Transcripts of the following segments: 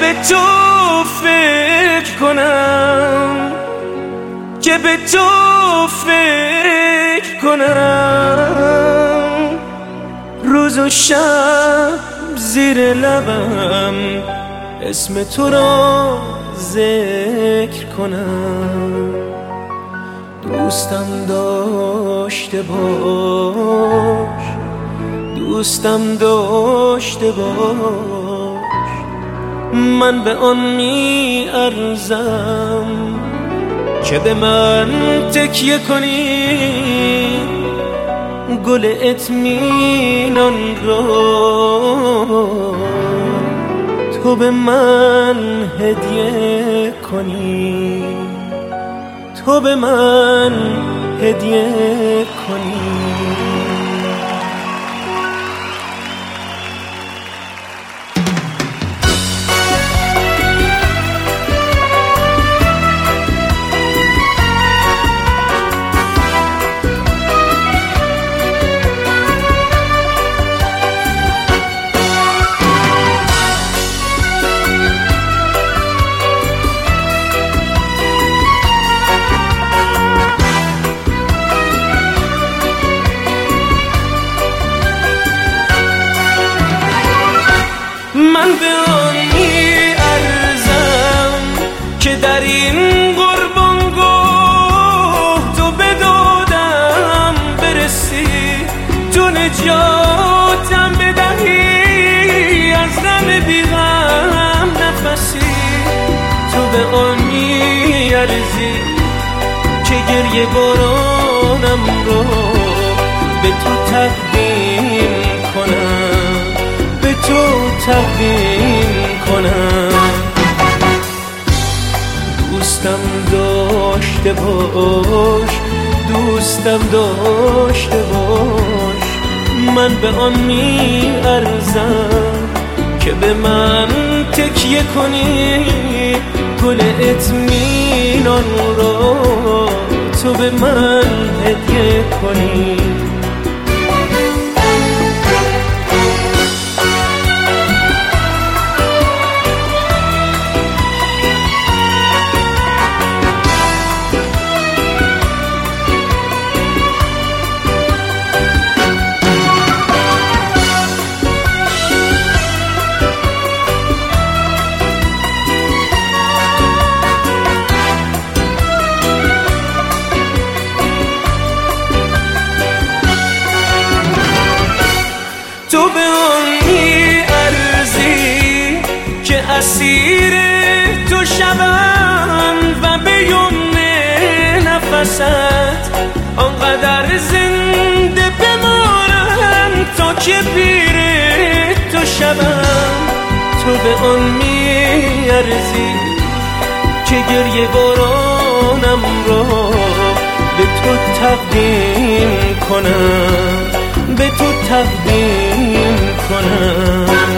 به تو فکر کنم، که به تو فکر کنم، روز و شب زیر لبم اسم تو را ذکر کنم. دوستم داشته باش، دوستم داشته باش، من به آن می ارزم که به من تکیه کنی، گل اطمینان را تو به من هدیه کنی، تو به من هدیه کنی. من به آن می ارزم که در این قربانگاه تو به دادم برسی، تو نجاتم بدهی از غم بیغم نفسی. تو به آن می ارزی که گریه بارانم رو به تو تقدیم کنم، به تو تقدیم کنم. دوستم داشته باش، دوستم داشته باش، من به آن می ارزم که به من تکیه کنی، گل اطمینان را تو به من هدیه کنی. تو به آن می ارزی که اسیر تو شوم و به یمن نفست آنقدر زنده بمانم تا که پیر تو شوم. تو به آن می ارزی که گریه بارانم را به تو تقدیم کنم، به تو تقدیم کنم.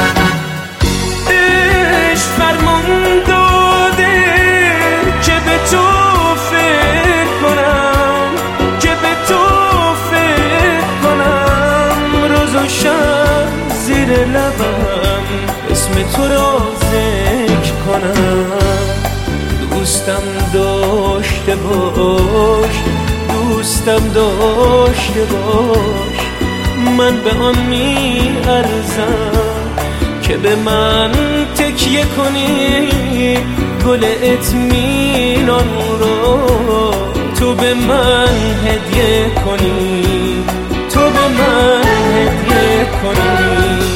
عشق فرمان داده که به تو فکر کنم، که به تو فکر کنم، روز و شب زیر لبم اسم تو را ذکر کنم. دوستم داشته باش، دوستم داشته باش، من به آن می ارزم که به من تکیه کنی، گل اطمینان را تو به من هدیه کنی، تو به من هدیه کنی.